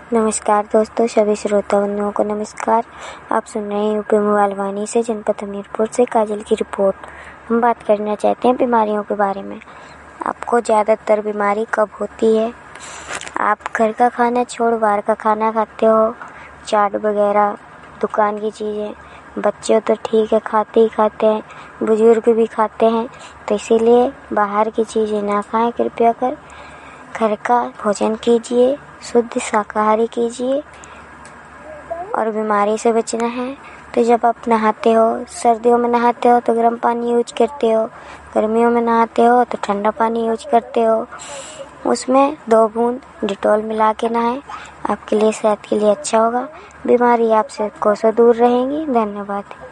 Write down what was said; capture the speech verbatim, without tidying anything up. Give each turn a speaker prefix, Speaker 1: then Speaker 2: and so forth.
Speaker 1: नमस्कार दोस्तों, सभी श्रोता बंधुओं को नमस्कार। आप सुन रहे हैं यूपी मोबाइल वाणी से जनपद हमीरपुर से काजल की रिपोर्ट। हम बात करना चाहते हैं बीमारियों के बारे में। आपको ज़्यादातर बीमारी कब होती है? आप घर का खाना छोड़ बाहर का खाना खाते हो, चाट वगैरह, दुकान की चीज़ें। बच्चे तो ठीक है, खाते ही खाते हैं, बुजुर्ग भी खाते हैं, तो इसीलिए बाहर की चीज़ें ना खाएं कृपया कर। घर का भोजन कीजिए, शुद्ध शाकाहारी कीजिए और बीमारी से बचना है तो जब आप नहाते हो, सर्दियों में नहाते हो तो गर्म पानी यूज करते हो, गर्मियों में नहाते हो तो ठंडा पानी यूज करते हो। उसमें दो बूंद डिटॉल मिला के नहाएं, आपके लिए सेहत के लिए अच्छा होगा। बीमारी आपसे कोसों दूर रहेंगी। धन्यवाद।